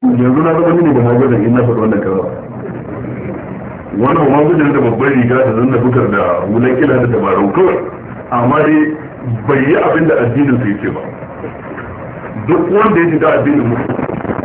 yanzu na zama ne da magudan in na faɗi wannan kaza wannan magudan da babbar riga da zanna bukar da wulan kila da dabarau kawai amma dai bai yi abin da addinin sai ce ba. Duk wanda ya shiga addinin musulmi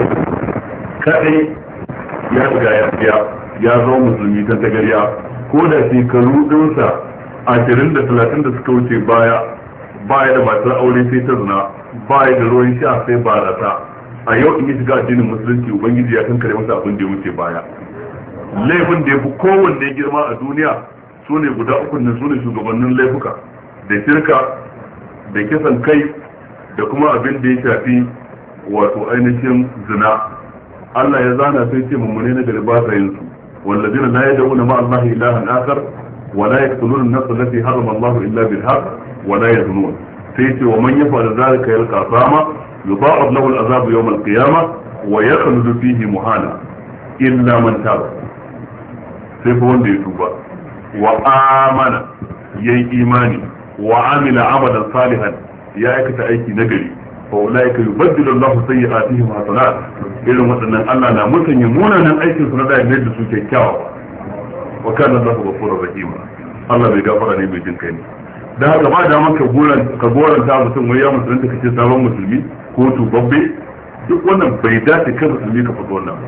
kadai ya riga ya zama musulmi ta tagariya, ko da shekaru ɗinsa 20 da 30 da suka wuce baya da matar aure sai ta zina, baya da ruwan sha sai barasa. A yau in yi shiga addinin musulunci ubangiji ya kankare masa abin da ya wuce baya. Laifin da ya fi kowanne girma a duniya su ne guda uku ne, su ne shugabannin laifuka da shirka da kisan kai da kuma abin da ya shafi wato ainihin zina. Allah ya zana sai ce mummune na gari ba sa yin su, wallazina la yad'una ma Allah ilahan akhar wa la yaqtuluna an-nafs allati harrama Allah illa bil haqq wa la yaznun. sai ce wa man yaf'al zalika yalqa sama yudha'af lahu al-'adhabu yawm al-qiyamah wa yakhlud fihi muhana illa man taba. sai fa wanda ya tuba wa amana yayi imani wa amila amalan salihan ya aikata aiki nagari fa ulaika yubaddilu Allahu sayyi'atihim hasanat. irin waɗannan Allah na musanya munanan aikin su na da mai da su kyakkyawa. wa kana Allahu ghafurur rahim. Allah bai gafara ne mai jin kai ne. da haka ba da maka goranta mutum wai ya musulunta kace sabon musulmi ko tubabbe, duk wannan bai dace kan musulmi ka faɗo wannan.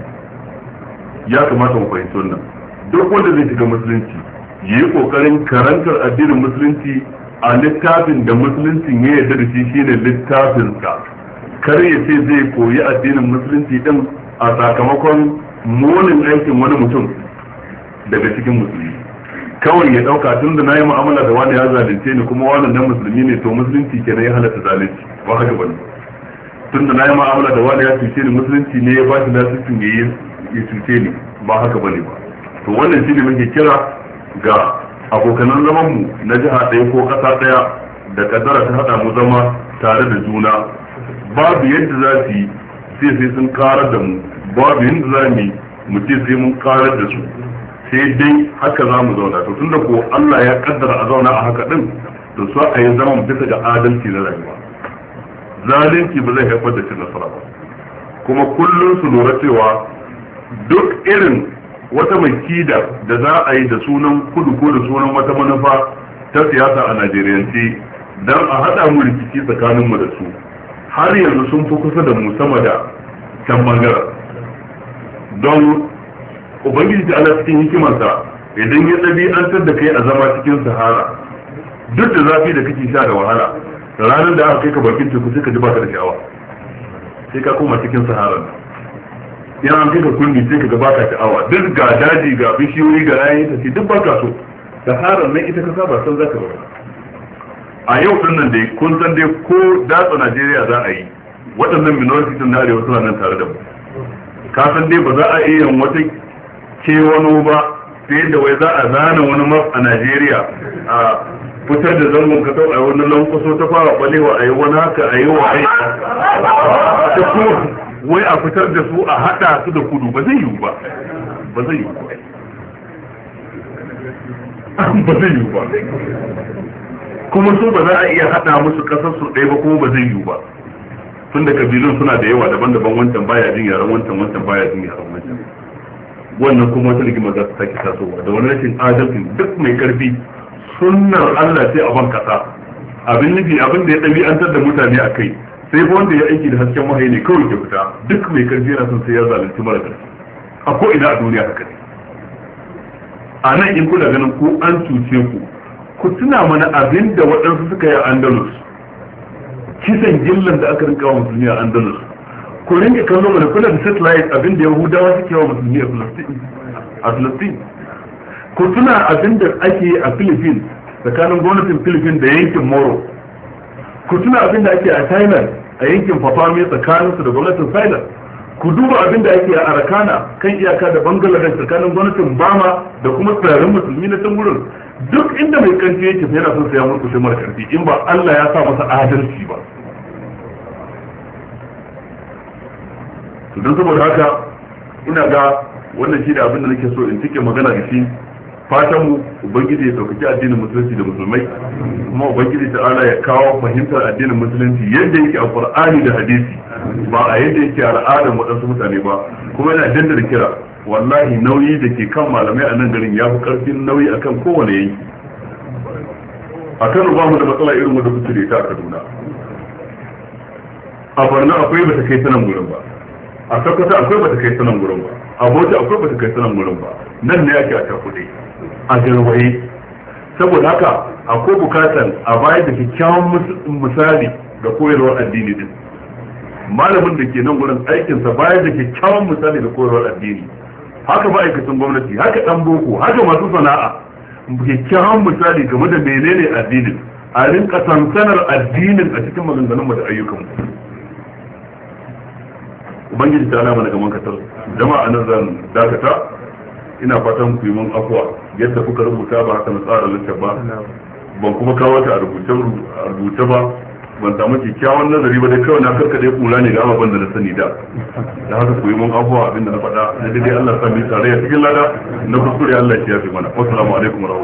ya kamata mu fahimci wannan. duk wanda zai shiga musulunci yayi kokarin karantar addinin musulunci a littafin da musuluncin ya yarda da shi shine littafin sa. kar ya ce zai koyi addinin musulunci din a sakamakon munin aikin wani mutum daga cikin musulmi. kawai ya dauka tun da nayi mu'amala da wani ya zalunce ni kuma wannan nan musulmi ne to musulunci kenan ya halatta zalunci. ba haka bane. tun da nayi mu'amala da wani ya cuce ni musulunci ne ya ba shi lasisin ya cuce ni. ba haka bane ba. to wannan shine muke kira ga abokanan zaman mu na jiha ɗaya ko ƙasa ɗaya da kaddara ta hada mu zama tare da juna. babu yadda za su yi sai sun karar da mu, babu yadda za mu ce sai mun karar da su, sai dai haka za mu zauna. to tunda ko Allah ya kaddara a zauna a haka din, to so a yi zaman bisa ga adalci na rayuwa. zalunci ba zai haifar da cin nasara ba. kuma kullum su lura cewa duk irin wata makida da za a yi da sunan kudu ko da sunan wata manufa ta siyasa a Najeriyanci don a haɗa mu rikici tsakaninmu da su, har yanzu sun fi kusa da mu sama da can bangaren. don ubangiji ta ala cikin hikimarsa idan ya ɗabi'antar da kai a zama cikin sahara, duk da zafi da kake sha da wahala, ranar da aka kai ka bakin teku sai ka ji baka da sha'awa, sai ka koma cikin sahara. yan an kai ka kundi sai ka ga baka sha'awa, duk ga daji ga bishiyoyi ga yayin tafi duk baka so. saharar nan ita ka saba san zaka ba. a yau din nan dai kun san dai ko datsa Najeriya za a yi, waɗannan minority na arewa suna nan tare da mu. ka san dai ba za a iya wata kewano ba sai da wai za a zana wani map a Najeriya a fitar da zangon kasau a wani lankwaso ta fara balewa a yi wani haka a yi wa wai a fitar da su a hada su da kudu. ba zai yiwu ba. ba zai yiwu ba. ba zai yiwu ba. kuma su ba za a iya hada musu kasar su ɗaya ba, kuma ba zai yiwu ba. tun da kabilun suna da yawa daban-daban, wancan baya jin yaran wancan, wancan baya jin yaran wancan. wannan kuma wata rigima za su sake tasowa da wani rashin adalci. duk mai karfi sunnar Allah sai a ban kasa. abin nufi abin da ya ɗabi'antar da mutane a kai, sai ko wanda ya aiki da hasken wahayi ne kawai ke fita. duk mai karfi yana son sai ya zalunci mara karfi a ko ina a duniya haka ne. a nan in kuna ganin ko an cuce ku tuna mana abin da waɗansu suka yi a Andalus, kisan gillan da aka rinka wa musulmi a Andalus. ku rinka kallo mana kula da satellite abin da Yahudawa suke wa musulmi a Palestine. ku tuna abin da ake a Philippines tsakanin gwamnatin Philippines da yankin Moro. ku tuna abin da ake a Thailand a yankin Papua tsakaninsu da gwamnatin Thailand. ku duba abin da ake a Arakana kan iyaka da Bangladesh tsakanin gwamnatin Bama da kuma tsirarin musulmi na can wurin. duk inda mai karfi yake yana son saya mulkushe mara karfi in ba Allah ya sa masa adalci ba. to don saboda haka ina ga wannan shi da abin da nake so in cike magana da shi fatan mu ubangiji ya sauƙaƙi addinin musulunci da musulmai, kuma ubangiji ta'ala ya kawo fahimtar addinin musulunci yadda yake a Qur'ani da hadisi ba a yadda yake a al'adar waɗansu mutane ba. Kuma yana dandar kira, wallahi nauyi da ke kan malamai a nan garin ya fi ƙarfin nauyi akan kowane yanki. A Kano ba mu da matsala irin wanda kuke da ita a Kaduna, a Borno akwai bata kai sanan gurin ba, a Sokoto akwai bata kai sanan gurin ba, a Bauchi akwai bata kai sanan gurin ba. Nan ne ake a takuɗe a garwaye. Saboda haka akwai bukatar a bayar da kyakkyawan misali da koyarwar addini din. Malamin da ke nan gurin aikinsa bayar da kyakkyawan misali da koyarwar addini, haka ma'aikatan gwamnati, haka ɗan boko, haka masu sana'a, kyakkyawan misali game da menene addinin, a rinka sansanar addinin a cikin maganganunmu da ayyukanmu. Ubangiji ta alama daga mankatar jama'a nan zan dakata. Ina fatan ku yi mun afuwa yadda kuka rubuta ba haka na tsara lantar ba, ban kuma kawo ta a rubuce ba, ban samu kyakkyawan nazari ba dai kawai na karkade kula ne ga ababen da na sani da haka ku yi mun afuwa abinda na faɗa da dai Allah sa mu tare a cikin lada na kuskure Allah ya yafe mana. Assalamu alaikum wa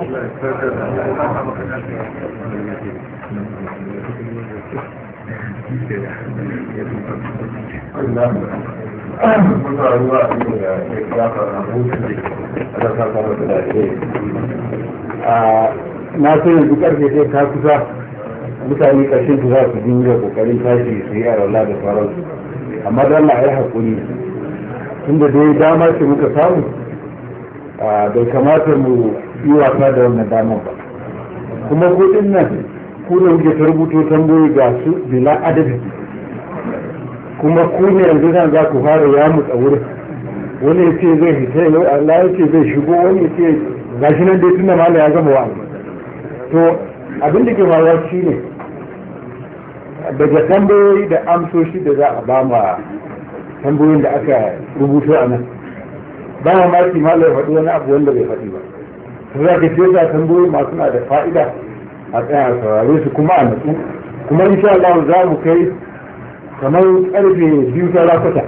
na so yanzu karfe sai ta kusa mutane ƙarshen su za su dinga kokarin tashi su yi arwala da sauransu, amma don na yi haƙuri tunda dai dama ce muka samu bai kamata mu yi wasa da wannan damar ba. kuma kudin nan ku da kuke ta rubuto tambayoyi ga su bila adadi, kuma ku ne yanzu nan za ku fara ya mutsa wurin, wani ya ce zai fita yau, Allah ya ce zai shigo, wani ya ce gashi nan dai tunda mala ya gama wa'azi. To abin da ke faruwa shi ne daga tambayoyi da amsoshi da za a ba ma tambayoyin da aka rubuto a nan, ba ma maki mala ya faɗi wani abu wanda bai faɗi ba. to za ka ce sa tambayoyi masu na da fa'ida a tsaya a saurare su kuma a natsu, kuma insha Allah za mu kai kamar karfe 2 ta rakuta.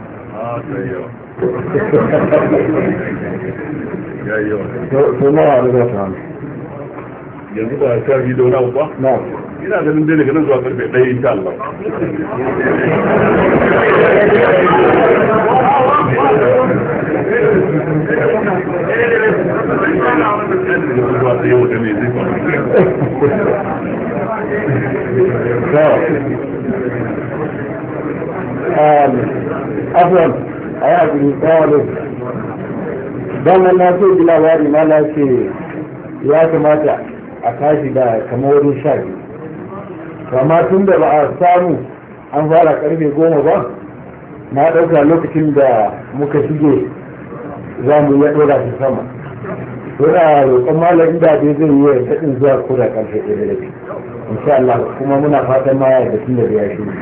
to nawa da za ta hannu yanzu ba ta fi da wani abu ba? na ina ganin dai daga nan zuwa karfe 1 insha Allah. afwan a yi haƙuri tsawon don nan na so ji labari ma na ce ya kamata a tashi da kamar wurin 12, amma tun da ba a samu an fara karfe 10 ba, na ɗauka lokacin da muka shige za mu ya ɗora shi sama. Suna roƙon malam inda dai zai yi daɗin zuwa ko da ƙarfe 1:30 insha Allah, kuma muna fatan ma da tun da ya shi.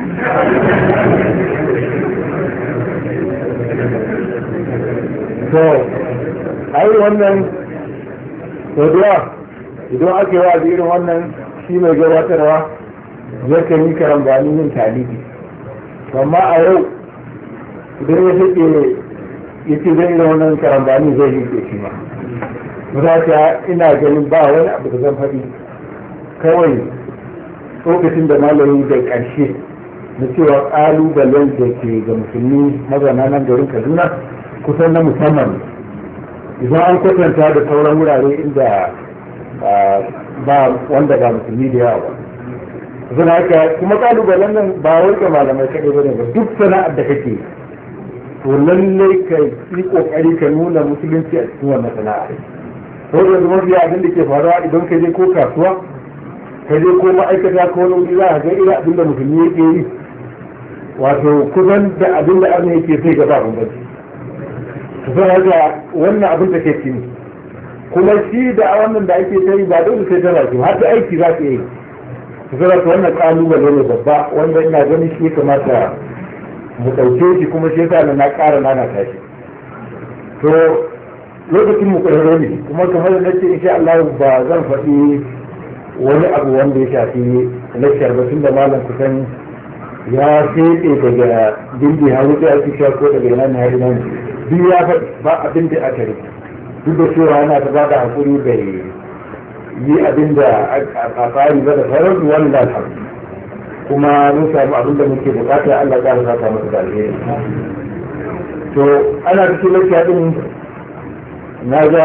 To ai wannan saduwa idan ake wa irin wannan shi mai gabatarwa zai kan yi karambanin yin talibi, amma a yau idan ya sake ya ce zai irin wannan karambani zai yi ke shi ma. Mutaka ina ganin ba wani abu da zan faɗi, kawai lokacin da malami da ƙarshe na cewa ƙalubalen da ke ga musulmi mazauna nan garin Kaduna kusan na musamman idan an kwatanta da sauran wurare inda ba wanda ba musulmi da yawa ba. Suna haka kuma ƙalubalen nan ba wai ga malamai kaɗai ba ne ba, duk sana'ar da kake to lallai ka yi ƙoƙari ka nuna musulunci a cikin wannan sana'a. Ko da mafi abin da ke faruwa idan ka je ko kasuwa ka je ko ma'aikata ko wani wuri za a ga irin abin da musulmi yake yi, wato kusan da abin da arna yake sai gaba bambanci. Kusan haka wannan abin da ke cini kuma shi da wannan da ake ta yi ba dole sai tana ce har ta aiki za ka yi. Kusan haka wannan ƙalubale ne babba wanda ina ganin shi ya kamata mu ɗauke shi, kuma shi yasa na ƙara nana tashi. To lokacin mu ƙwararro ne, kuma kamar da ce insha Allah ba zan faɗi wani abu wanda ya shafi lakshar ba, tunda malam kusan ya fete daga dindi har wuce a cikin ko daga yana na hari nan duk ya faɗi ba abin da aka rike. duk da cewa yana ta ba da hakuri bai yi abin da a tsari ba da sauran wani da alhamdu kuma mun samu abin da muke bukata Allah ya ƙara saka masa da alheri. To ana da lafiya din na ga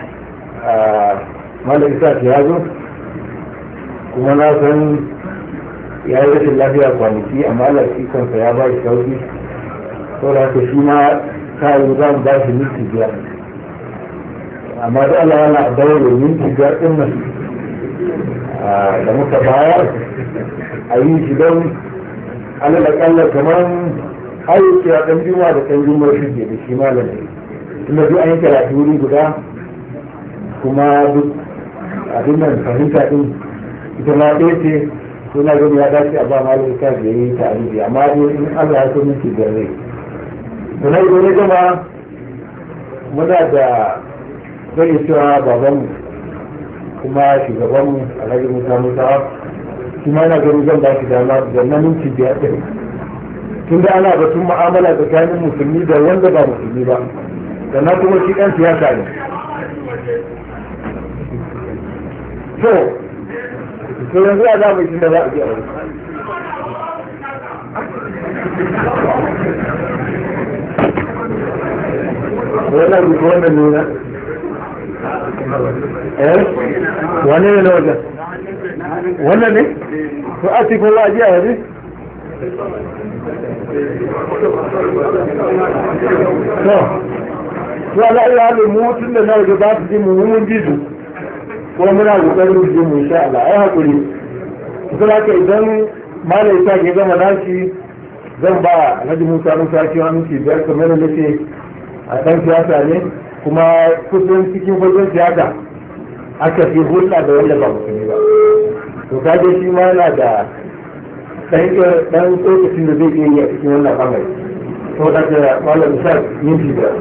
malam Isa ya zo kuma na san ya yi rashin lafiya kwanaki amma Allah shi kansa ya ba shi sauki saboda haka shi ma ta yi za mu ba shi minti biyar amma da Allah yana daure minti biyar din nan da muka bayar a yi shi don alalakalla kamar ayyuki a ɗan juma da ɗan juma shi ke da shi malamin tunda duk an yi karatu wuri guda kuma duk abin nan fahimta din ita ma ɗaya ce suna gani ya dace a ba malamin ka da yi ta alibi amma dai in Allah ya so minti biyar rai sannan idan ya gama muna da zai cewa babanmu kuma shugabanmu alhaji musa musa shi ma yana gani zan ba shi dama da na minti biyar ɗin tun da ana batun mu'amala tsakanin musulmi da wanda ba musulmi ba sannan kuma shi ɗan siyasa ne to yanzu a zamu shi da za a ji a wani wannan duk wannan nuna wane ne na wajen wannan ne to a cikin waje a waje to ala iya halin mutum da na waje ba su ji mummunin jizu ko muna kokarin ji mu insha Allah ai hakuri kuma haka idan malai ta ke gama nashi zan ba Alhaji Musa Musa shi wani minti biyar kamar da nake a ɗan siyasa ne kuma kusan cikin fagen siyasa aka fi hulɗa da wanda ba musulmi ba to kaje shi ma yana da ɗan tsokacin da zai iya yi a cikin wannan amai to da ka malam Musa minti biyar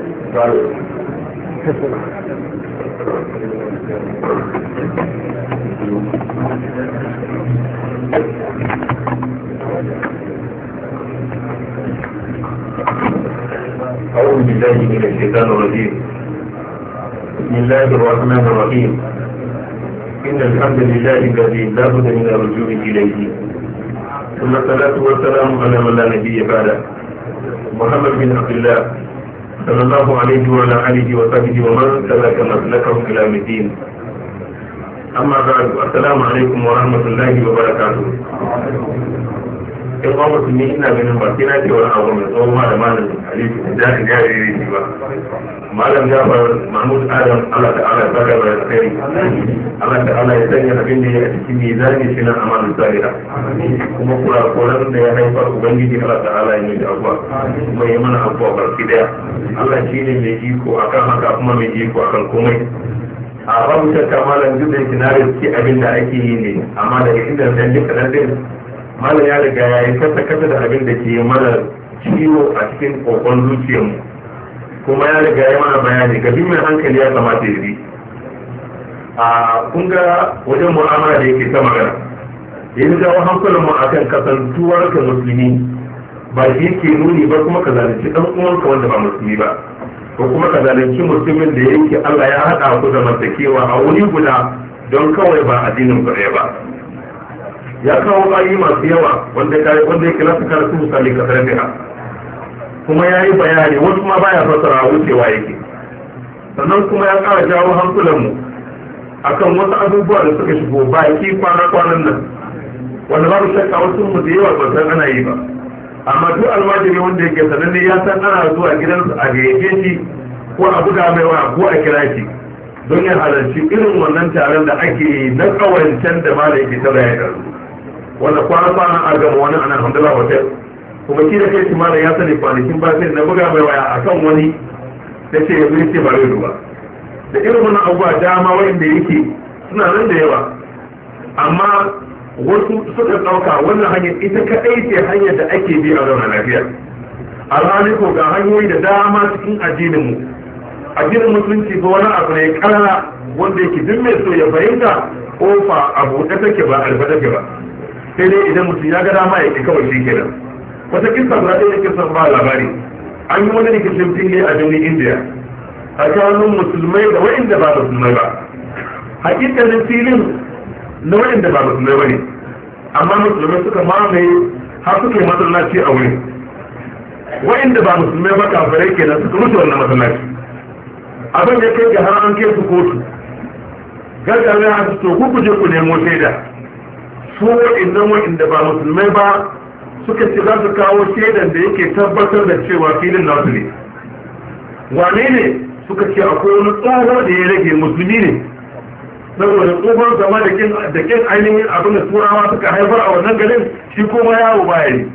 أعوذ بالله من الشيطان الرجيم بسم الله الرحمن الرحيم إن الحمد لله الذي لا بد من الرجوع إليه ثم الصلاة والسلام على من لا نبي بعده محمد بن عبد الله صلى الله عليه وعلى آله وصحبه ومن سلك مسلكه إلى الدين أما بعد السلام عليكم ورحمة الله وبركاته in ba musulmi ina ganin ba sai na ce wani abu mai tsohon malamin alifu da jari jari ne ba malam jafar mahmud adam Allah ta'ala ya saka da alkhairi Allah ta'ala ya sanya abin da ya a cikin mizani shi na amalin saliha kuma kurakuran da ya haifar ubangiji Allah ta'ala ya yi da abuwa kuma ya mana abuwa barki daya Allah shi ne mai iko akan haka kuma mai iko akan komai a babu shakka malam duk da yake na riski abin da ake yi ne amma daga inda zan yi kaɗan din malam ya riga ya yi kasa da abin da ke mana ciwo a cikin kokon zuciyarmu kuma ya riga ya mana bayani ga mai hankali ya kamata ya bi a kun ga wajen mu'amala da yake ta magana ya yi jawo hankulanmu a kan kasantuwar ka musulmi ba shi ke nuni ba kuma ka zalunci ɗan uwanka wanda ba musulmi ba ko kuma ka zalunci musulmin da yake Allah ya haɗa ku da masakewa a wuri guda don kawai ba addinin ku ɗaya ba ya kawo ayi masu yawa wanda yake nasu karatu misali kasar biha kuma ya yi bayani wasu ma baya fassara wucewa yake sannan kuma ya ƙara jawo hankulanmu akan wasu abubuwa da suka shigo baki kwanan nan wanda babu shakka wasu mu da yawa ba san ana yi ba amma duk almajiri wanda yake sananne ya san ana zuwa gidansu a gayyace shi ko a buga mai wa ko a kira shi don ya halarci irin wannan taron da ake na kawancen da mala yake ta bayar wanda kwana a gama wani ana alhamdulillah hotel kuma shi da kai shi mala ya sani kwanakin ba sai na buga mai waya akan wani da ce yanzu ya ce ba zai duba da irin wannan abubuwa dama wanda yake suna nan da yawa amma wasu suka ɗauka wannan hanyar ita kaɗai ce hanyar da ake bi a zauna lafiya alhali ko ga hanyoyi da dama cikin addininmu addinin musulunci ko wani abu ne karara wanda yake duk mai so ya fahimta kofa a buɗe take ba alfa take ba sai dai idan mutum ya ga dama ya ke kawai shi kenan wata kisa guda ɗaya kisa ba labari an yi wani rikicin fili a birnin indiya tsakanin musulmai da wa'inda ba musulmai ba. Hakikalin filin na wa'inda ba musulmai ba ne, amma musulmai suka mamaye har suka yi masallaci a wurin. Wa'inda ba musulmai ba kafirai kenan suka mutu wannan masallaci. Abin da kai ga har an kai su kotu. Gargaɗa a su to ku je ku nemo shaida. Su wa'inda ba musulmai ba suka ce za su kawo shaidan da yake tabbatar da cewa filin nasu ne. Wane ne suka ce akwai wani tsoho da ya rage musulmi ne, saboda tsohon zama da kin ainihin abin da turawa suka haifar a wannan garin shi kuma yawo baya ne.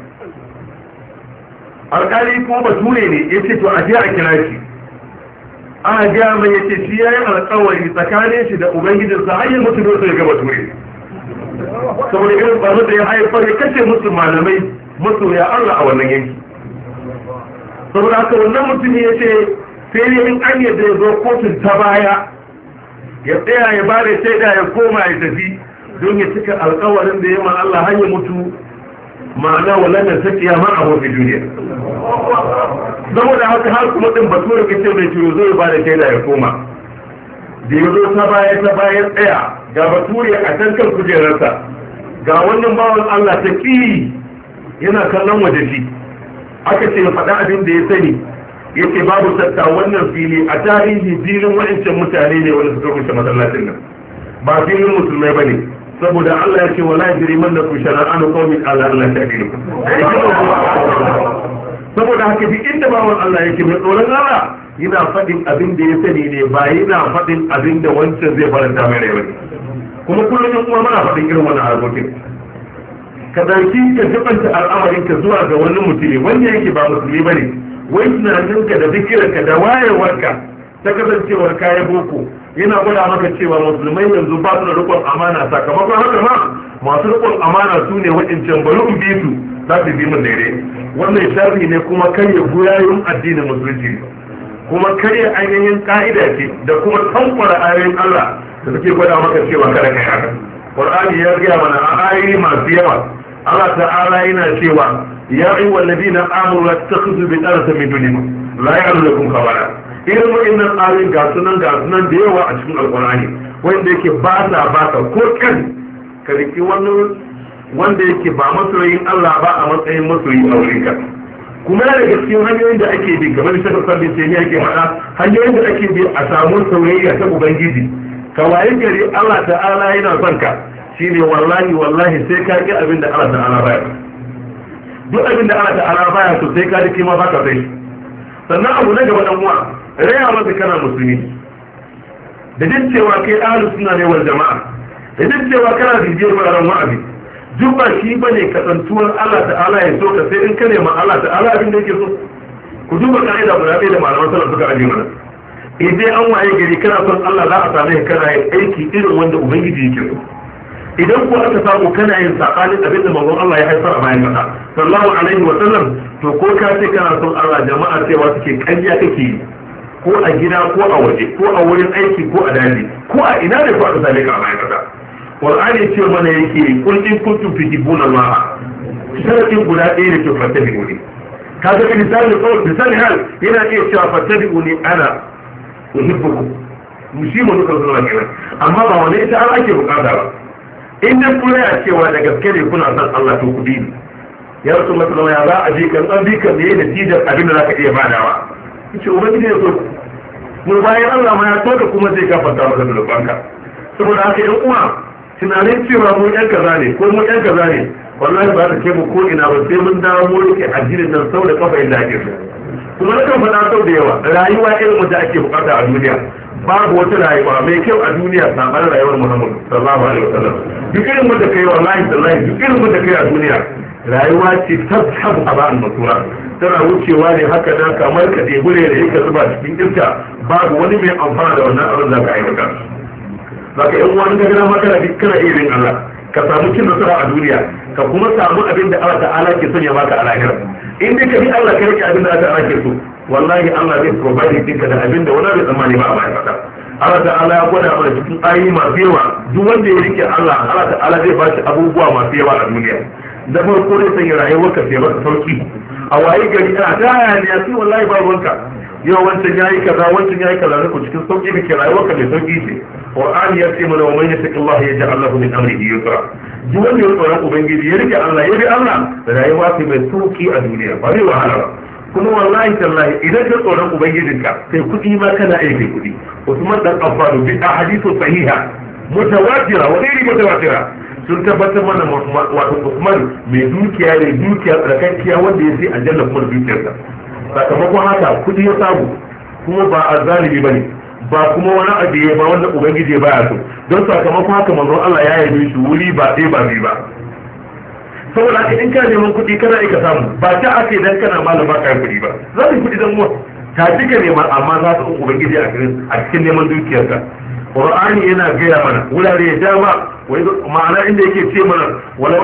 Alƙali ko bature ne ya ce to a je a kira shi. Aka gaya mai ya ce shi ya yi alƙawari tsakanin shi da ubangijinsa har yi mutu dosa ya ga bature. Saboda irin tsaro da ya haifar ya kashe musu malamai musu ya Allah a wannan yanki. Saboda haka wannan mutum ya ce sai ne in an yadda ya zo kotun ta baya ya tsaya ya bada shaida ya koma ya tafi don ya cika alkawarin da ya ma Allah har ya mutu ma'ana wannan ta kiyama a mafi duniya. Saboda haka har kuma din bature ka ce mai ciwo zai bada shaida ya koma da ya zo ta baya tsaya ga bature a can kan kujerarsa ga wannan bawan Allah ta ki yana kallon waje shi aka ce ya faɗa abin da ya sani yake babu shakka wannan fili a tarihi filin wa'ancan mutane ne wanda suka rushe masallacin nan ba filin musulmai bane saboda Allah ya ce wala yajriman lakum shara'an qawmin ala Allah ta'dilu saboda haka duk inda bawan Allah yake mai tsoron Allah yana faɗin abin da ya sani ne ba yana faɗin abin da wancan zai faranta mai rai bane kuma kullum in kuma muna faɗin irin wannan harkokin ka dauki ka jibanta al'amarin ka zuwa ga wani mutumi wanda yake ba musulmi bane wai tunaninka da zikiranka da wayewarka ta kasancewar kayan boko yana gwada maka cewa musulmai yanzu ba su da rikon amana sakamakon haka ma masu rikon amana su ne waɗancan bari in bi su za su bi min daidai wannan sharri ne kuma karya goyayen addinin musulunci kuma karya ainihin ka'ida ce da kuma tankwara ayoyin Allah da suke gwada maka cewa kada kai haka Qur'ani ya gaya mana a ayoyi masu yawa Allah ta'ala yana cewa ya ayyuhal ladina amanu la tattakhidhu bi'arata min dunikum la ya'lamukum khabara irin wa'annan ayoyin ga sunan da yawa a cikin alqur'ani wanda yake ba ka ko kan ka riki wannan wanda yake ba masoyin Allah ba a matsayin masoyi a wurinka kuma yana daga cikin hanyoyin da ake bi kamar da shakar sabbin sai ne ake faɗa hanyoyin da ake bi a samu soyayya ta ubangiji ka waye gari Allah ta'ala yana son ka shine wallahi sai ka ga abin da Allah ta'ala baya duk abin da Allah ta'ala baya to sai ka ji kima baka sai sannan abu na gaba dan uwa raya maka kana musulmi da jin cewa kai ahlus sunna ne wal jama'a da jin cewa kana bibiyar wannan wa'azi duk ba shi bane kasantuwar Allah ta'ala ya so ka sai in ka nema Allah ta'ala abin da yake so ku duba ka'ida guda ɗaya da malaman salaf suka aje mana idan an waye gari kana son Allah za a same ka kana yin aiki irin wanda ubangiji yake so idan ko aka samu kana yin sakanin abin da manzon Allah ya haifar a bayan kasa sallallahu alaihi wa sallam to ko ka ce kana son Allah jama'a cewa suke kanya kake yi ko a gida ko a waje ko a wurin aiki ko a daji ko a ina ne ko aka same ka a bayan kasa Qur'ani ce mana yake kul in kuntum tuhibbuna Allah sharatin guda ɗaya da ke fattabi'uni kaga misali hal yana iya cewa fattabi'uni ana uhibbukum mushi mun ka zuwa kenan amma ba wani ita an ake bukata ba in dan kula ya cewa da gaske ne kuna son Allah to ku bi ya rasu masallama ya za a je kan an bi kan ne natijar abin da zaka iya badawa yace ubangiji ya so mu bayan Allah ma ya so da kuma zai gafarta maka da rubanka saboda haka yan uwa tunanin cewa mu yan kaza ne ko mu yan kaza ne wallahi ba ta ke mu ko ina ba sai mun dawo mu rike addinin nan sau da kafa inda ake so kuma na kan faɗa sau da yawa rayuwa irin wanda ake bukata a duniya babu wata rayuwa mai kyau a duniya saɓar rayuwar Muhammad sallallahu alaihi wasallam duk irin wanda kai wallahi tallahi duk irin wanda kai a duniya rayuwa ce tabhab aba'an masura tana wucewa ne haka da kamar ka debure da yake zuba cikin iska babu wani mai amfana da wannan abin da ka aikata zaka yan uwa ga gana maka da kana irin Allah ka samu cin nasara a duniya ka kuma samu abin da Allah ta'ala ke son ya baka a lahira in dai ka bi Allah ka rike abin da Allah ke so wallahi Allah zai provide dinka da abin da wani bai tsammani ba a bayan kasa Allah ta'ala ya gwada mana cikin ayoyi masu yawa duk wanda ya rike Allah ta'ala zai ba shi abubuwa masu yawa a duniya da farko dai sanya rayuwar ka sai maka sauki a waye gari ana ta hayaniya sai wallahi ba ruwanka yau wancan yayi kaza wancan yayi kaza ne ku cikin sauki kake rayuwar ka mai sauki ce qur'ani ya ce mana wa man yattaqillaha yaj'al lahu min amrihi yusra duk wanda ya tsoron ubangiji ya rike Allah ya bi Allah rayuwa ce mai sauki a duniya ba zai wahala ba kuma wallahi tallahi idan ka tsoron ubangijinka sai kuɗi ma kana aiki kuɗi Usman dan Affan bi ahadithu sahiha mutawatira wa ghairi mutawatira sun tabbatar mana wato Usman mai dukiya ne dukiya tsarkakkiya wanda ya sai aljanna kuma dukiyarsa sakamakon haka kuɗi ya samu kuma ba azzalimi bane ba kuma wani abu ya ba wanda ubangiji ya baya so don sakamakon haka manzon Allah ya yabe shi wuri ba ɗaya ba biyu ba saboda haka in ka neman kuɗi kana aika samu ba ta ake dan kana malama ka kuɗi ba za ka kuɗi dan mu ta cika neman amma za su ubangiji a cikin neman dukiyarka Qur'ani yana gaya mana wurare ya dama ma'ana inda yake ce mana walau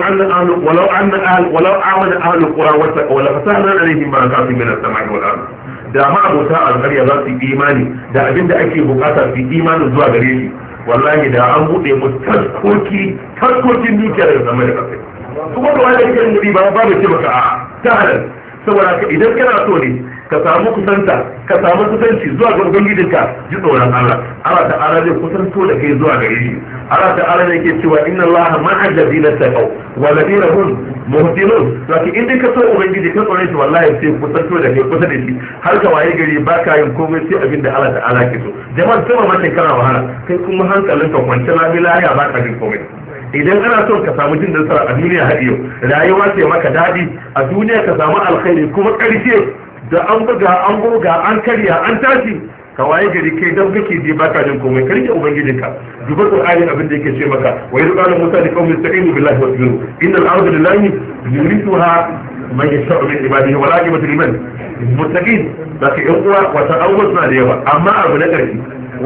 amana ahlul qura wa la fatahna alaihim barakatun minas samai wal ardh da ma abota alƙarya za su yi imani da abin da ake bukata su yi imanin zuwa gare shi wallahi da an buɗe mu taskokin dukiya daga sama da ƙasa kuma da wani yake muri ba ba ce maka a ta halal saboda ka idan kana so ne ka samu kusanta ka samu kusanci zuwa ga ubangijinka ji tsoron Allah Allah ta'ala zai kusanto da kai zuwa gare shi Allah ta'ala ne yake cewa inna Allaha ma'a alladhina taqaw wa alladhina hum muhsinun saki in dai ka so ubangiji ka tsore shi wallahi sai kusanto da kai kusa da shi har ka waye gari baka yin komai sai abin da Allah ta'ala ke so jama'a sama mace kana wahala kai kuma hankalinka kwance lafiya baka jin komai idan ana son ka samu jin nasara a duniya har yau rayuwa ce maka daɗi a duniya ka samu alkhairi kuma ƙarshe da an buga an goga an karya an tashi ka waye gari kai dan kake ji baka jin komai karke ubangijinka duba qur'ani abin da yake ce maka wa idh qala musa li qaumi ista'inu billahi wasbiru innal arda lillahi yurithuha man yasha'u min ibadihi wa la yaqdiru liman muttaqin zaka yan uwa wata abubuwa suna da yawa amma abu na ƙarshe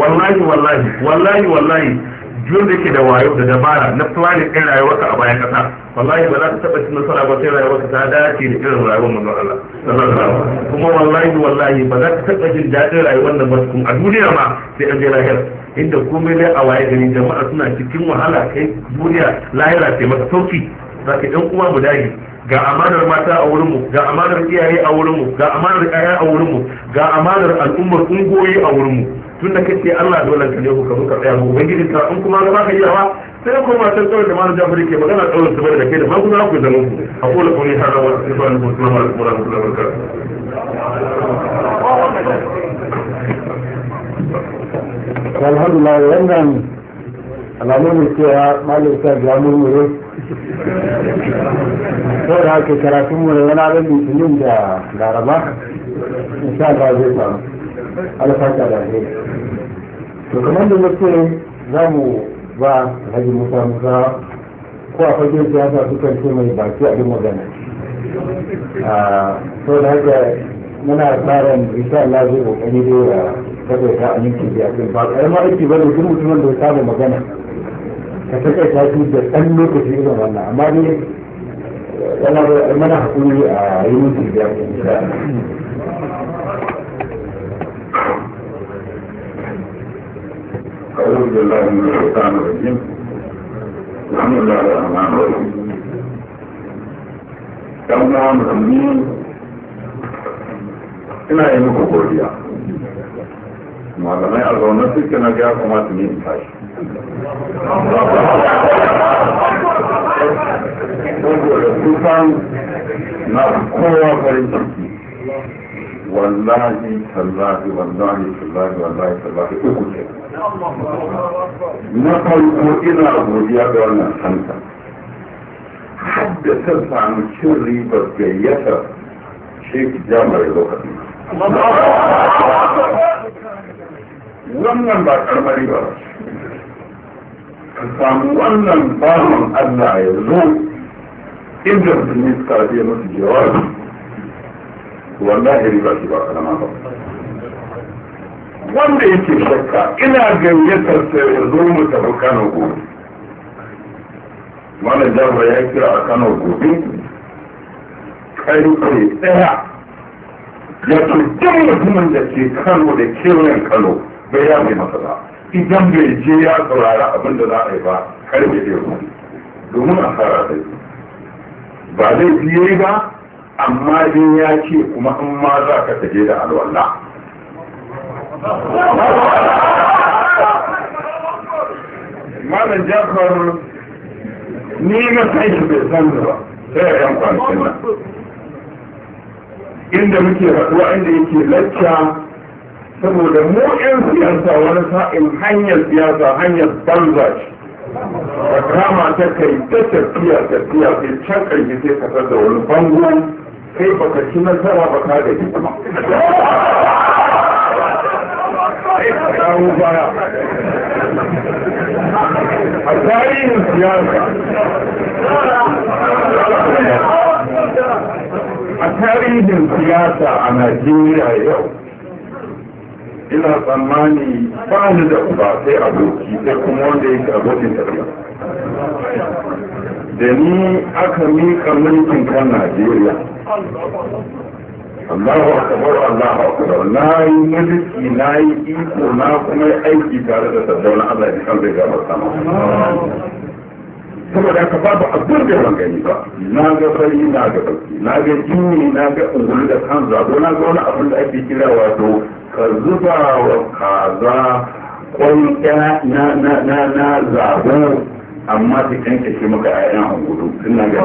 wallahi jun da ke da wayo da dabara na planning ɗin rayuwarka a bayan ƙasa wallahi ba za ka taɓa cin nasara ba sai rayuwarka ta dace da irin rayuwar manzon Allah sallallahu alaihi wasallam kuma wallahi ba za ka taɓa jin daɗin rayuwar nan ba kun a duniya ma sai an je lahira inda komai dai a waye gari jama'a suna cikin wahala kai duniya lahira sai maka sauki zaka ɗan uwa mu dage ga amanar mata a wurinmu ga amanar iyaye a wurinmu ga amanar ƴaƴa a wurinmu ga amanar al'ummar ungoyi a wurinmu tun da kace Allah dole ka ne ka muka tsaya mu ubangiji ka in kuma ga baka iya ba sai ko ma san kawai da malam Jafari ke magana kawai su da kai da ma kuma ku da mu aqulu qawli hadha wa astaghfirullahi wa atubu ilayhi alhamdulillah wannan alamun cewa malam sa ga murmure sai da ake karatun mu wani abin litinin da laraba insha Allah zai samu alfata da ne to kamar da muke za mu ba Alhaji Musa ko a fagen siyasa sukan ce mai baki a yin magana to da haka muna tsarin insha Allah zai kokari da ya kada ta aminci da ya ba karamar aiki ba da duk mutumin da ya saba magana ka take ta shi da ɗan lokaci irin wannan amma dai yana mana hakuri a yi mutu da ya أعوذ بالله من الشيطان الرجيم بسم الله الرحمن الرحيم كما مسلمين ina yi muku godiya malamai a zaune suke na ga kuma su yi tashi saboda kusan na kowa farin ciki wallahi tallahi uku ce na farko ina godiya ga wannan santa haddasa samu cin ribar gayyatar sheki jamar lokacin wannan ba karmari ba ka samu wannan bawan Allah ya zo inda musulmi suka je musu jawabi wallahi riba shi ba karama ba wanda yake shakka ina gayyatar sai ya zo mu tafi Kano gobe Malam Jabir ya kira a Kano gobe karfe ɗaya ya ce duk mutumin da ke Kano da kewayen Kano bai ya mai masa ba idan bai je ya saurara abin da za a yi ba karfe ɗaya ba domin a fara da ba zai fiye ba amma dai ya ce kuma in ma za ka taje da alwala malam Jafar ni ga kai shi bai san ba sai yan kwanakin nan inda muke haɗuwa inda yake lacca saboda mu 'yan siyasa wani sa'in hanyar siyasa hanyar banza ce ka kama ta kai ta tafiya sai can ƙarfi sai ka da wani bango kai baka ci nasara ba ka da hikima sai ka dawo baya a tarihin siyasa a Najeriya yau ina tsammani ba ni da uba sai aboki sai kuma wanda yake abokin tafiya da ni aka miƙa mulkin kan Najeriya Allahu akbar Allahu akbar na yi mulki na yi iko na kuma yi aiki tare da Sardauna Allah ya kan zai gaba sama saboda haka babu abin da ban gani ba na ga fari na ga baki na ga jini na ga ungulu da kan zabo na ga wani abin da ake kira wato ka zuba wa kaza kwai na zabo amma ta kanke shi maka ƴaƴan ungulu ina ga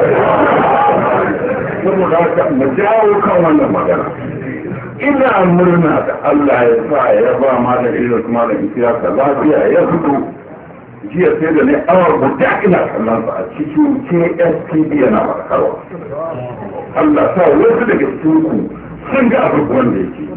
saboda haka mu jawo kan wannan magana ina murna da Allah ya sa ya ba ma da irin kuma da siyasa lafiya ya fito jiya sai da ne awa guda ina kallon sa a cikin KSTV yana makarwa Allah sa wasu daga cikin ku sun ga abubuwan da yake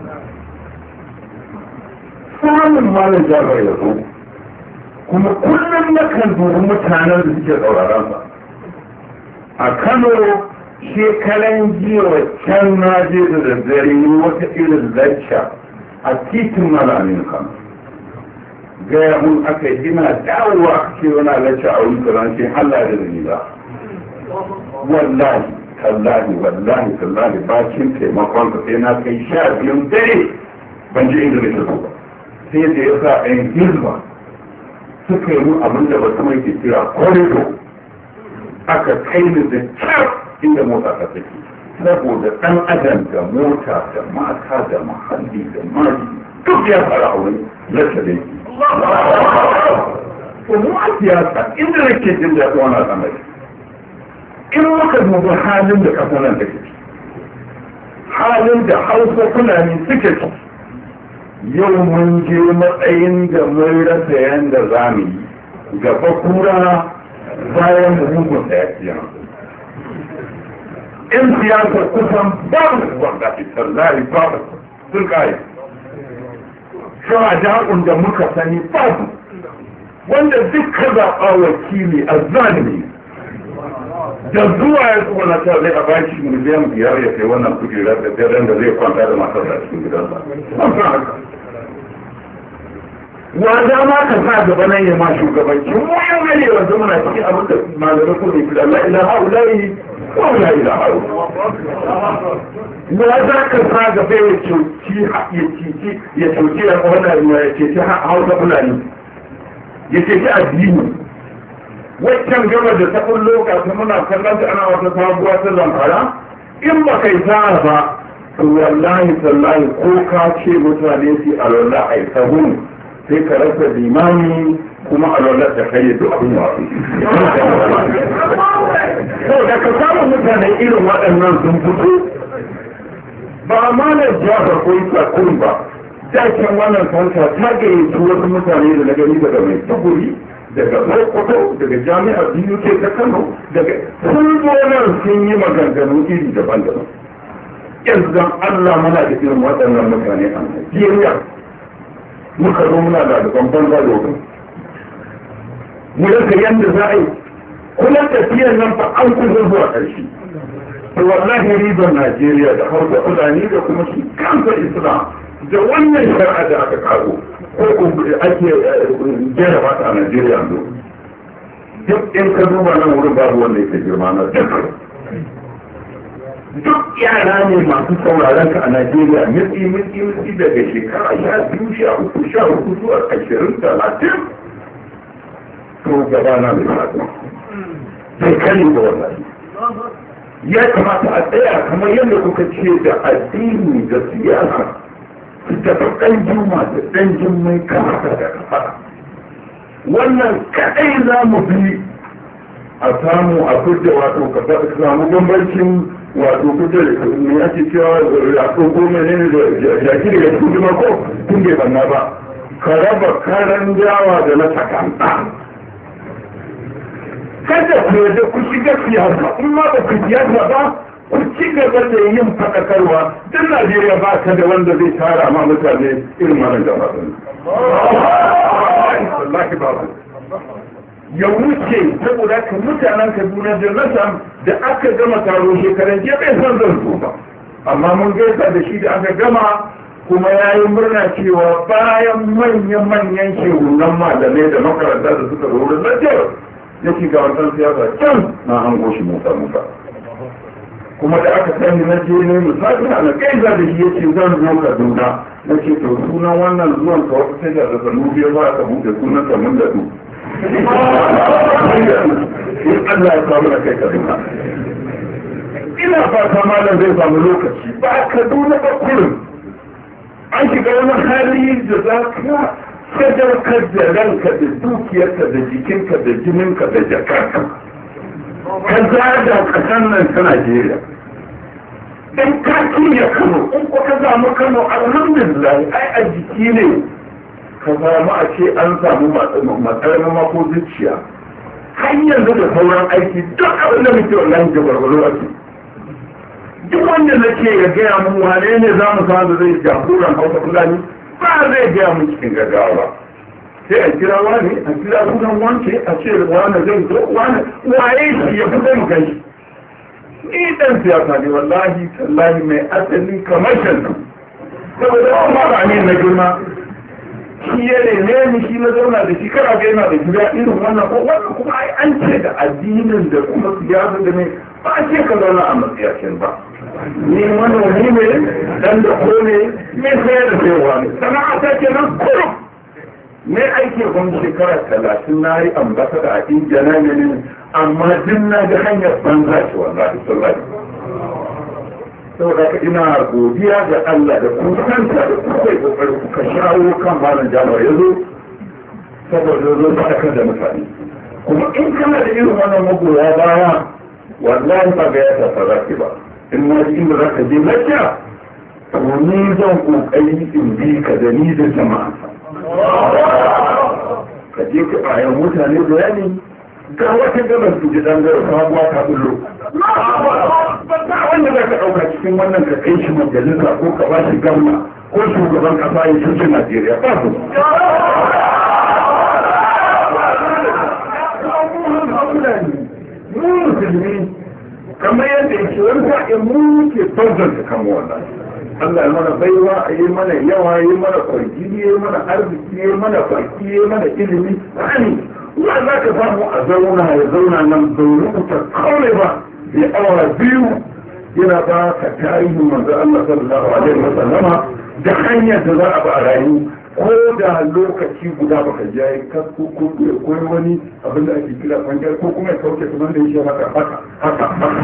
samun malam Jafar ya zo kuma kullum na kan dubi mutanen da suke tsauraran sa a Kano shekaran jiya waccan na je da daddare wata irin lacca a titin malamin Kano gaya mun aka ina dawowa ce wani lacca a wani tsaron Allah da zai ba wallahi tallahi bakin taimakon ka sai na kai 12 dare ban je inda nake so ba sai da ya sa ɗan hizba suka yi mun abin da ba su mai ke kira korido aka kai ni da kyau inda mota ta take saboda ɗan adam da mota da mata da mahalli da mali duk ya fara a wani lacca da yake mu a siyasa inda nake jin daɗi wani al'amari in muka dubi halin da ƙasar nan take ciki halin da Hausa Fulani suke ciki yau mun je matsayin da mun rasa yanda za mu yi gaba kura bayan muhimmin da ya fiye in siyasa kusan babu wanda fitar lari babu sun kare shahada'un da muka sani babu wanda duka zaɓa wakili a zalimi da zuwa ya zuwa na ta zai a bashi miliyan 5 ya sai wannan kujera da daren da zai kwanta da matar da cikin gidansa wanda ma ka sa gaba nan ya ma shugabanci mu yan gane wanda muna cikin abin da malamai ko ne fila la ilaha ulahi wa la ilaha wa za ka sa gaba ya cuci ya wannan ya ceci Hausa Fulani ya ceci addini waccan gaba da ta kullo kafin muna kallon ta ana wata sabuwa ta zamfara in ba kai sa'a ba to wallahi tallahi ko ka ce mutane su alwala ai sahun sai ka rasa limani kuma alwala da kai duk abin wasu to da ka samu mutane irin waɗannan sun fito ba ma na Jafar ko Isakun ba dakin wannan kanta ta gayyaci wasu mutane da na gani daga Maiduguri daga Sokoto daga jami'ar BUK ta Kano daga sun zo nan sun yi maganganu iri daban-daban yanzu don Allah muna da irin waɗannan mutane a Najeriya muka zo muna da banban zalogun mu rasa yadda za a yi kuma tafiyar nan fa an kusa zuwa ƙarshe to wallahi ribar Najeriya da Hausa Fulani da kuma shi kansa Islam da wannan shari'a da aka kago ko ake jarraba ta a Najeriya yanzu duk in ka duba nan wurin babu wanda yake girma na duk yara ne masu sauraron ka a Najeriya mitsi daga shekara 12, 13, 14 zuwa 20, 30 to gaba na mai fata sai kari da wallahi ya kamata a tsaya kamar yadda kuka ce da addini da siyasa su tafi ɗan juma da ɗan jimmai kamata da kafa wannan kadai za mu bi a samu a fidda wato ka samu bambancin wato fidda ne ake cewa a ko menene da jaki daga cikin jima ko tun bai banna ba ka raba karan jawa da na sakanta kada ku yadda ku shiga siyasa in ma ba ku siyasa ba ku ci gaba da yin faɗakarwa duk Najeriya ba ka da wanda zai tara ma mutane irin malam jama'a wallahi ba ya wuce saboda ka mutanen Kaduna da nasa da aka gama taro shekaran jiya bai san zan so ba amma mun gaisa da shi da aka gama kuma ya yi murna cewa bayan manyan shehunan malamai da makaranta da suka zo wurin lajiyar ya ci ga wannan siyasa can na hango shi musa kuma da aka sani na je ne misali na gaisa da shi ya ce zan zo Kaduna na ce to sunan wannan zuwan ka wata sai da zanubi ya ba ka buɗe sunan ka mun da du in Allah ya samu da kai Kaduna ina fata malam zai samu lokaci ba Kaduna ba kullum an shiga wani hali da za ka sadaukar da ranka da dukiyarka da jikinka da jininka da jakarka ka zaga kasan nan ta Najeriya in ka kiyaye Kano in ko ka samu Kano alhamdulillah ai a jiki ne ka samu a ce an samu matsayin mako zuciya har yanzu da sauran aiki duk abin da muke wallahi da gwargwaro ake duk wanda na ce ya gaya mun wane ne za mu samu zai jagoran Hausa Fulani ba zai gaya mun cikin gaggawa ba sai a kira wani a kira sunan wance a ce wani zai zo wani waye shi ya fi zai gani ni dan siyasa ne wallahi tallahi mai asali kamar shannan saboda kuma ba ne na girma shi ya ne ni shi na zauna da shi kara ga yana da gida irin wannan ko wannan kuma ai an ce da addinin da kuma siyasa da ne ba a ce ka zauna a matsayacin ba ni manomi ne dan da ko ne me sai da sayarwa ne sana'a ta ke nan kurum ne aiki kun shekara 30 na yi ambasada a Indiya ne amma duk na ga hanyar banza ce wallahi sallahi saboda ka ina godiya ga Allah da kusanta da kuka yi kokari kuka shawo kan malam jama'a yazo saboda zo faɗakar da mutane kuma in kana da irin wannan magoya baya wallahi ba ga yasa fa zaki ba in ma inda za ka je lafiya to ni zan kokari in bi ka da ni da jama'a ka je ka bayan mutane bayani ga wata gabar su ji dangare sabuwa ta bullo ba wanda za ka ɗauka cikin wannan ka kai shi majalisa ko ka ba shi gamma ko shugaban ƙasa ya cuci Najeriya ba su mu musulmi kamar yadda yake wani sa'in mu ke tauzanta kama wannan Allah ya mana baiwa a yi mana yawa ya yi mana kwargini ya yi mana arziki ya yi mana farki ya yi mana ilimi rani wa za ka samu a zauna ya zauna nan bai rubuta kawai ba ya awa biyu yana ba ka tarihin manzo Allah sallallahu alaihi wa sallama da hanyar da za a ba a rayu ko da lokaci guda baka je ya kasko ko koyi wani abin da ake kira kwanciyar ko kuma ya kauce kuma da yake haka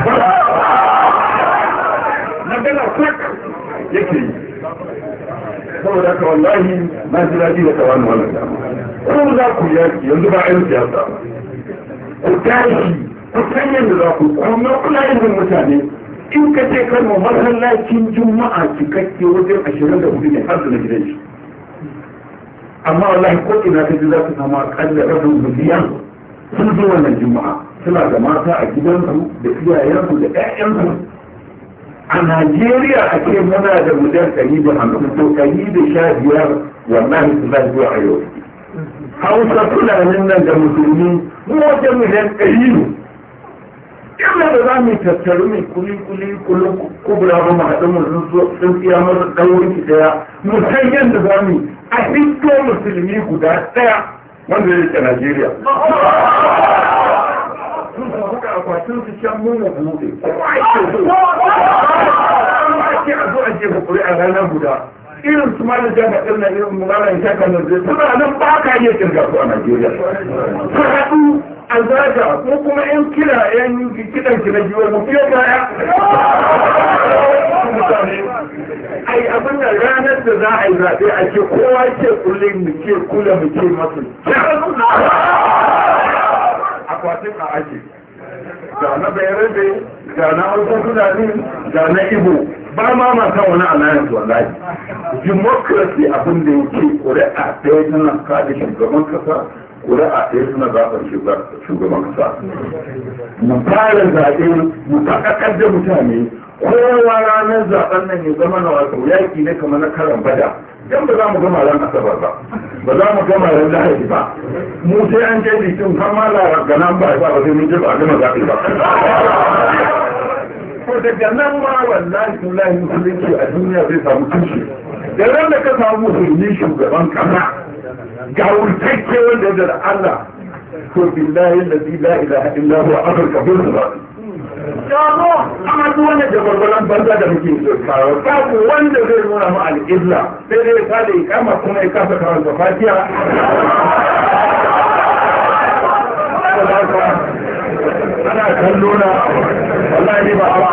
magana sak yake yi saboda haka wallahi na ji daɗi da kawani wannan dama ko za ku yaki yanzu ba ayin siyasa ku tashi ku san yadda za ku kuma kula yin mutane in ka ce kano masallacin juma'a cikakke wajen 24 ne har da na gidan shi amma wallahi ko ina ka ji za ka samu akalla rabin miliyan sun zo wannan juma'a suna da mata a gidansu da iyayensu da ƴaƴansu a Najeriya a ce muna da miliyan 150 to 115 wallahi su zai zuwa a yau Hausa Fulanin nan da musulmi mu wajen miliyan 100 yamma da za mu tattaru mai kuli kubura ba mu haɗu mu sun fiya masa ɗaurin ki ɗaya mu san yadda za mu a hito musulmi guda ɗaya wanda ya rike Najeriya. Sun samu da akwatin su can mu mu buɗe. Kuma ake a zo a jefa kuri a ranar guda. Irin su ma da jama'a ɗin na irin mugaran shakan da zai suna nan ba ka iya kirga su a Najeriya. Su haɗu a zaga ko kuma yan kira yan kidan ki na jiwon mu fiye baya ai abin da ranar da za a yi zaɓe a ce kowa ce kullum mu ce kula mu ce masu akwatin a ake ga na bayarabe ga na hausa fulani ga na ibo ba ma mata wani alliance wallahi democracy abin da yake ƙuri'a ɗaya tana kada shugaban kasa ƙuri'a ɗaya suna zaɓar shugaban kasa mu fara zaɓe mu faɗaƙar da mutane kowa ranar zaɓen nan ya zama na wato yaƙi ne kamar na karan bada dan ba za mu gama ran asabar ba ba za mu gama ran lahadi ba mu sai an je litin har ma ga nan ba sai mun je ba a gama zaɓe ba ko daga nan ma wallahi billahi musulunci a duniya zai samu tushe da ran da ka samu musulmi shugaban kasa ga wurtacce wanda ya da Allah to billahi allazi la ilaha illa huwa afirka bil zaɓe amma duk wanda da gwargwaron banza da muke kawo babu wanda zai nuna mu al'illa sai dai ka da ikama kuma ya kasa karanta fatiha ana kallo na wallahi ba a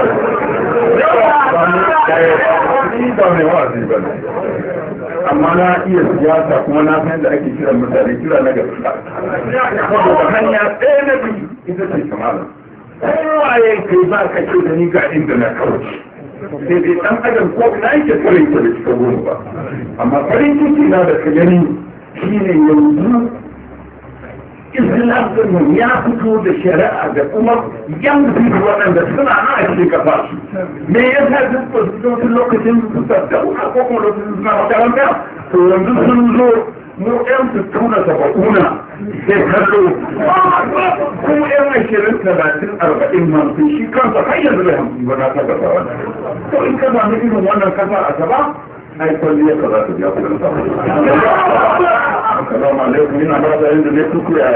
ba mai wa'azi ba amma na iya siyasa kuma na san da ake kiran mutane kira na gaskiya saboda hanya ɗaya na biyu ita ce kamala kowaye kai ba ka ce da ni ga inda na kauce sai dai dan adam ko na yake farin ciki da cika goma ba amma farin ciki na da kagani shine yanzu islam din ya fito da shari'a da kuma yan biyu waɗanda suna na a cikin kafa su me yasa duk ba su zo lokacin su tattauna ko kuma lokacin suna makaranta to yanzu sun zo mu yan tattuna saba'una sai kallo ko yan 20-30-40 masu shi kansa har yanzu bai hamsin ba na tabbata wannan to in ka sami irin wannan kasa a gaba ai kwalliya ka za ta biya kudin sa assalamu alaikum ina ba da inda ne kuku ya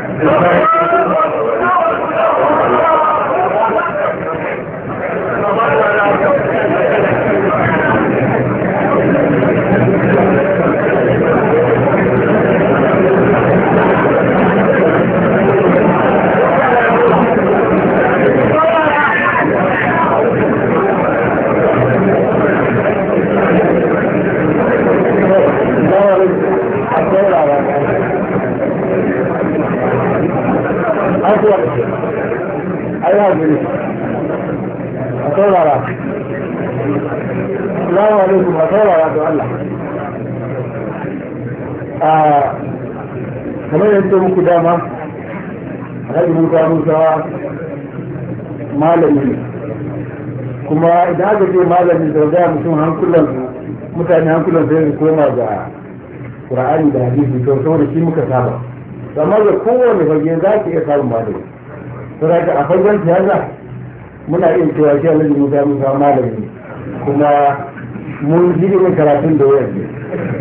kamar yadda muku dama alhaji musa malami kuma idan aka ce malami da zai mutum hankulan mutane hankulan sai su koma ga qur'ani da hadisi to saboda shi muka saba amma da kowane fage za ka iya samun malami saboda a fagen siyasa muna iya cewa shi alhaji musa malami kuma mun ji irin karatun da wayar ne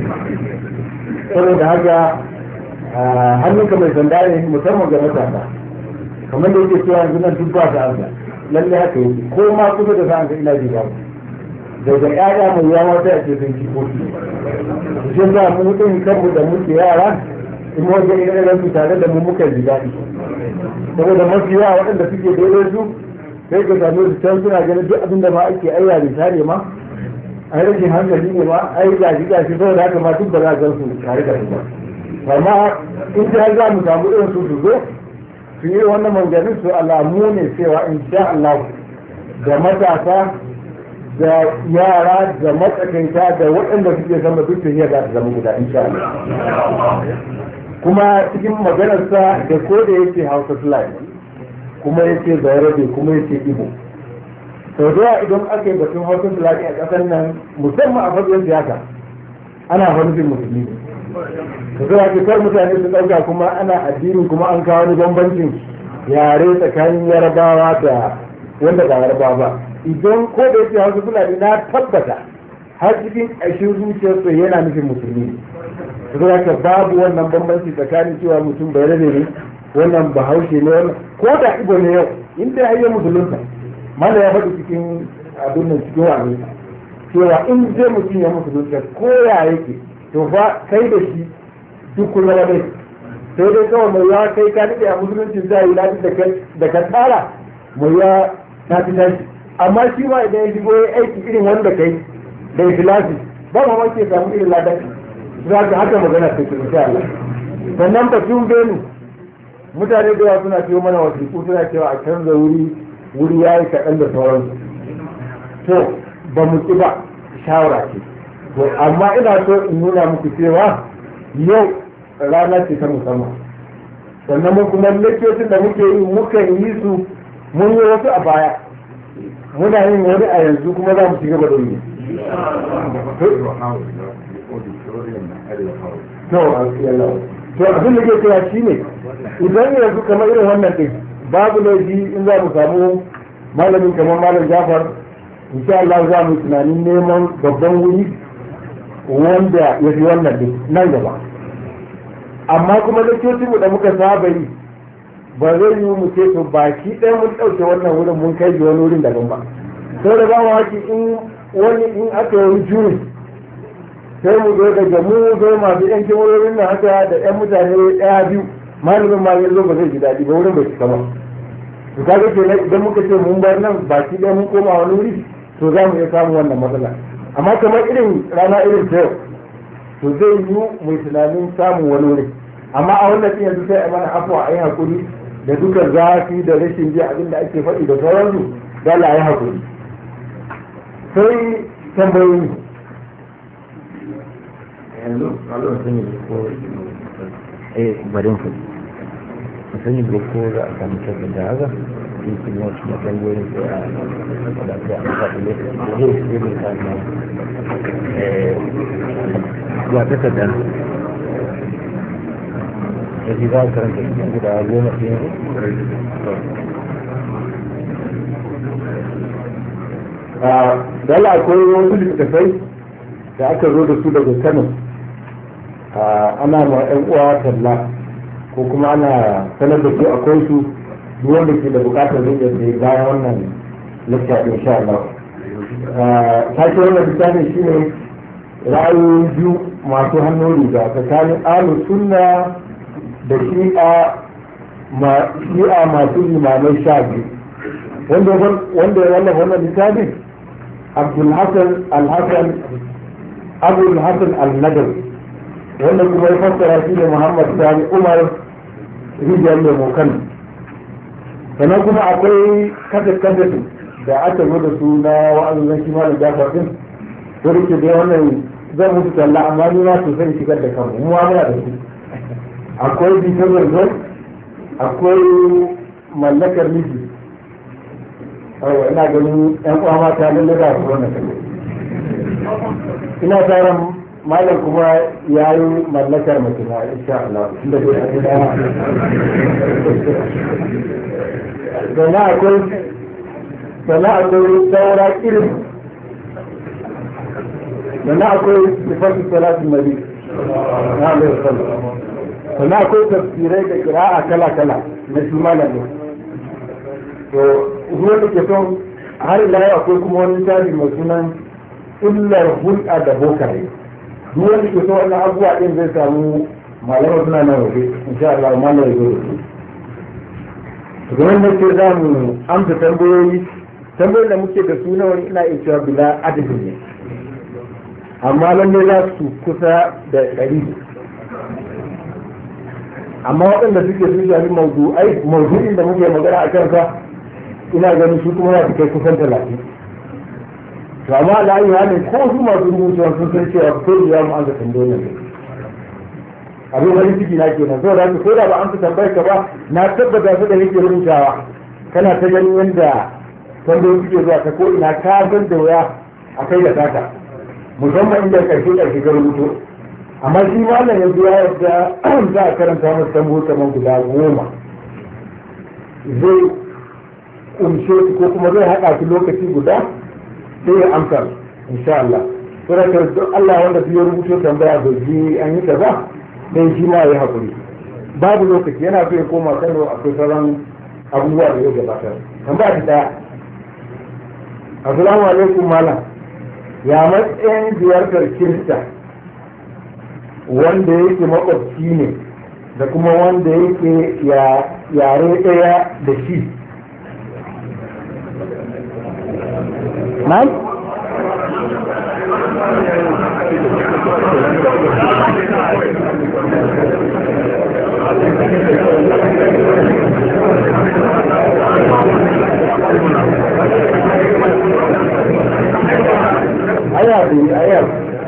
saboda haka hannunka mai sanda ne musamman ga matasa kamar da yake cewa yanzu nan duk ba ta amsa lalle haka yake ko ma kusa da sa'an ka ina ji ba daga ƴaƴa mai yawa sai a ce sun ci koki shi za mu mutum kanmu da muke yara in wajen irin su tare da mu muka ji daɗi saboda mafi yawa waɗanda suke daidai su sai ka same su can suna ganin duk abin da ma ake ayya misali ma ai rashin hankali ne ma ai gashi saboda haka ma duk ba za a gan su tare da su ba amma in ji har za mu samu irin su zo su yi wannan manganin su alamu ne cewa in sha Allah da matasa da yara da matsakaita da waɗanda suke sama duk tafiya za su zama guda in sha Allah kuma cikin maganarsa da ko da yake Hausa Fulani kuma yake Bayarabe kuma yake Igbo sau da idan aka yi batun Hausa Fulani a ƙasar nan musamman a fagen siyasa ana fanufin musulmi ka zuwa kar mutane su ɗauka kuma ana addini kuma an kawo wani bambancin yare tsakanin yarabawa da wanda ba yarabawa ba idan ko da yake hausa fulani na tabbata har cikin ƙashin zuciyarsa yana nufin musulmi ka zuwa ka babu wannan bambanci tsakanin cewa mutum bai rabe ne wannan bahaushe ne wannan ko da ibo ne yau in dai ayyar musulunta mana ya faɗi cikin abin nan cikin wani cewa in zai mutum ya musulunta ko ya yake to fa kai da shi duk kun zama dai sai dai kawai mai yawa kai ka daɗe a musuluncin za a yi lafi da ka tsara mai yawa ta fi tashi amma shi ma idan ya shigo ya aiki irin wanda kai da ikhlasi ba ma ke samu irin ladan za ka haka magana ta ke insha Allah. Sannan batun benu mutane da yawa suna ciwo mana wasiƙu suna cewa a canza wuri ya yi kaɗan da sauransu. To ba mu ƙi ba shawara ce. To amma ina so in nuna muku cewa yau rana ce ta musamman. Sannan mun kuma lokacin da muke yi mukan yi su mun yi wasu a baya. Muna yin wani a yanzu kuma za mu ci gaba da yi. To abin da ke cewa shi ne idan yanzu kamar irin wannan ɗin babu laifi in za mu samu malamin kamar malam Jafar insha Allah za mu tunanin neman babban wuri wanda ya fi wannan ɗin nan gaba. Amma kuma mu da muka saba yi ba zai yi mu ce to baki ɗaya mun ɗauke wannan wurin mun kai wani wurin daban ba. Sau da ba mu haki in aka yi jurin sai mu zo daga mu zo masu yan kimarorin na haka da yan mutane ɗaya biyu malamin ma yanzu ba zai ji daɗi ba wurin bai cika ba. To kaga kenan idan muka ce mun bar nan baki ɗaya mun koma wani wuri to za mu iya samun wannan matsala. Amma kamar irin rana irin ta yau to zai yi mu tunanin samun wani wuri. Amma a wannan ɗin yanzu sai a mana afuwa a yi haƙuri da dukkan zafi da rashin ji abin da ake faɗi da sauransu da Allah ya haƙuri. Sai tambayoyi. Yanzu Allah sun yi ko barin ku sun yi ko za a samu tabbata da haka in kuma wasu na tambayoyin sai a da sai a faɗi ne da zai sai mai sami ya ta kaɗan da shi za a karanta cikin guda goma ɗin dala akwai wasu littattafai da aka zo da su daga Kano ana ma 'yan uwa talla ko kuma ana sanar da su akwai su duk wanda ke da bukatar zai iya bayan wannan lecture din insha Allah. Sake wannan littafin shine ra'ayoyi biyu masu hannun riga tsakanin ahlus sunna da shi'a masu limamai sha biyu wanda ya wallafa wannan littafin Abdul Hassan al-Nadawi wanda kuma ya fassara shi ne Muhammad Sani Umar rijiyar lemo Kano. Sannan kuma akwai kasar da aka zo da su na wa'azin shi malam Jafar din to da ke dai wannan zan mutu talla amma ni na sosai shigar da kanmu mu muna da su. Akwai bitar zai akwai mallakar miji ina ganin yan uwa mata lalle da su wannan kai ina tsaron malam kuma ya yi mallakar mace na insha Allah inda dai a gida sana akwai saura irin sana akwai sifatu salatin nabi na alaihi wasallam sana akwai tafsirai da qira'a kala kala na shi malamin to ruwan da ke son har ila yau akwai kuma wani tabi mai sunan illar hulɗa da bokaye duk wanda ke so wannan abubuwa ɗin zai samu malamai suna nan waje insha Allah malamai zai rufe to wanda ke za mu amsa tambayoyi da muke da suna wani ina iya cewa bila adadin ne amma lalle za su kusa da 100 amma waɗanda suke sun shafi mawdu'in da muke magana a kansa ina ganin su kuma za su kai kusan 30 to amma ala'ayi halin ko su masu rubutuwa sun san cewa ko da mu an ga tambayoyin ne abin wani ciki na kenan so da ko da ba an fi tambayar ka ba na tabbata su da yake rubutawa kana ta ganin yadda tambayoyin suke zuwa ta ko ina ka san da waya a kai da taka musamman inda karshe ka rubuto amma shi malam yanzu ya yadda za a karanta masa tambayoyi kamar guda 10 zai kumshe ko kuma zai haɗa su lokaci guda sai ya amsa insha Allah saboda duk Allah wanda ya rubuto tambaya bai ji an yi kaza sai shi ma ya hakuri babu lokaci yana so ya koma Kano akwai sauran abubuwa da ya gabatar tambaya ta daya assalamu alaikum malam ya matsayin ziyartar kirista wanda yake makwabci ne da kuma wanda yake yare daya da shi ayar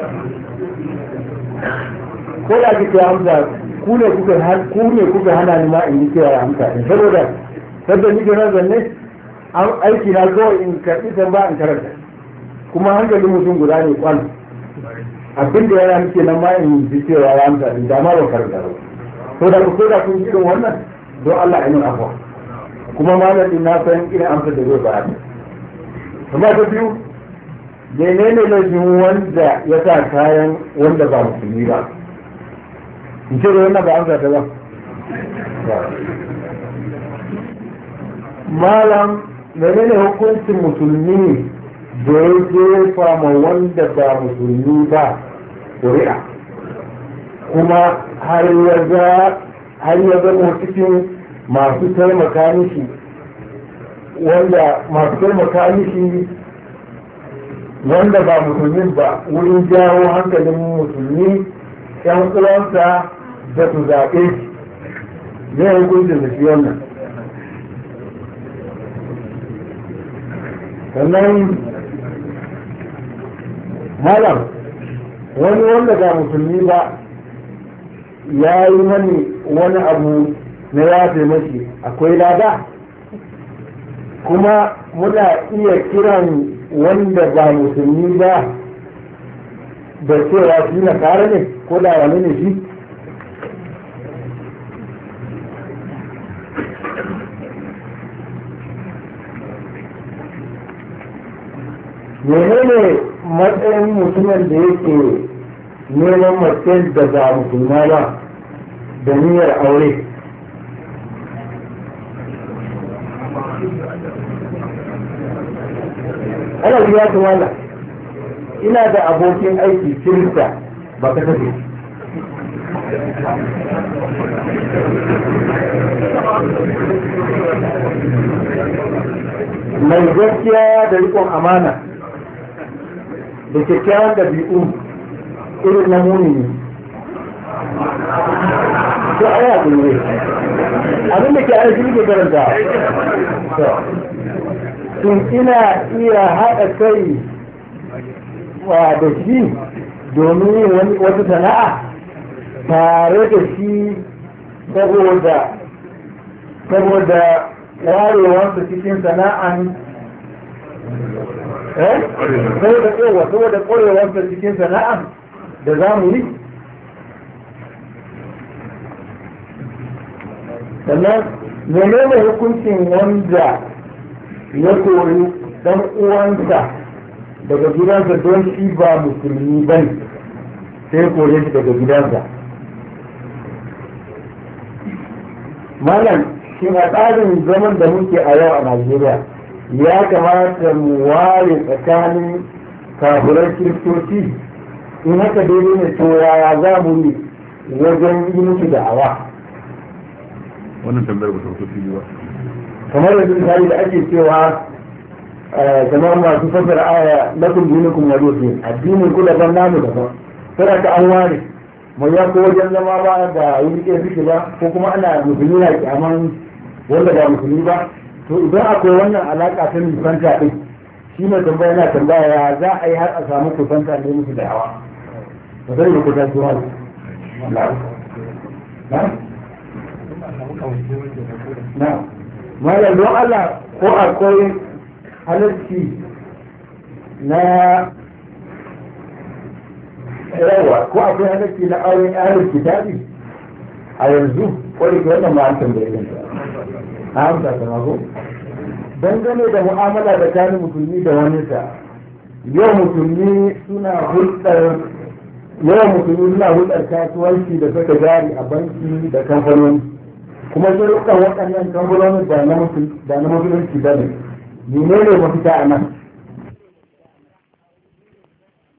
ko da kike amsa ku ne kuka hana ni ma in yi cewa amsa saboda ni ga zanne an aiki na kawai in karɓi tamba in karanta kuma hankalin mutum guda ne kwan abin da yana nake nan ma in ji cewa ya amsa in da ma ba karanta ba ko da kun irin wannan don Allah ya nuna afwa kuma malamin na san irin amsa da zai bayar kuma ta biyu menene laifin wanda ya sa kayan wanda ba musulmi ba in ce da wannan ba amsa ta ba malam menene hukuncin musulmi da ya jefa ma wanda ba musulmi ba ƙuri'a kuma har ya zama cikin masu taimaka mishi wanda ba musulmin ba wurin jawo hankalin musulmi yan uwansa da su zaɓe shi ne hukuncin da shi wannan sannan malam wani wanda ba musulmi ba ya yi mani wani abu na yafe mashi akwai lada kuma muna iya kiran wanda ba musulmi ba da cewa shi na kare ne ko da wani ne shi menene matsayin mutumin da yake neman mace da ba musulma ba da niyyar aure ana biya ta wala ina da abokin aiki kirista ba ka tafi mai gaskiya da rikon amana da kyakkyawan ɗabi'u irin na muni ko aya ne abin da ke aiki ne karanta shin ina iya haɗa kai da shi domin yin wata sana'a tare da shi saboda warewarsa cikin sana'an saboda ƙwarewarsa cikin sana'an da za mu yi sannan menene hukuncin wanda ya kori dan uwansa daga gidansa don shi ba musulmi ba ne sai kore shi daga gidansa malam shi a tsarin zaman da muke a yau a Najeriya ya kamata mu ware tsakanin kafiran kiristoci in haka daidai ne to yaya za mu yi wajen yi musu da'awa wannan tambayar ba ta wasu fili ba kamar yanzu misali da ake cewa kamar masu fasar aya lakum dinukum waliy addinin ku daban namu daban sai ka an ware mu ya ko wajen zama ba da wani ke suke ba ko kuma ana musulmi na kyaman wanda ba musulmi ba to idan akwai wannan alaka ta nisanta din shi ne tambaya na tambaya ya za a yi har a samu kusanta ne musu da hawa ba zai yi kusanci wani na malam don Allah ko akwai halarci na yawa ko akwai halarci na auren ahlul kitabi a yanzu ko da wannan ma an tambaye ni a amsa ta mako dangane da mu'amala da kanin musulmi da wani sa yau musulmi suna hulɗar kasuwanci da saka jari a banki da kamfanoni kuma sun waɗannan kamfanoni da na musulunci ba ne menene mafita a nan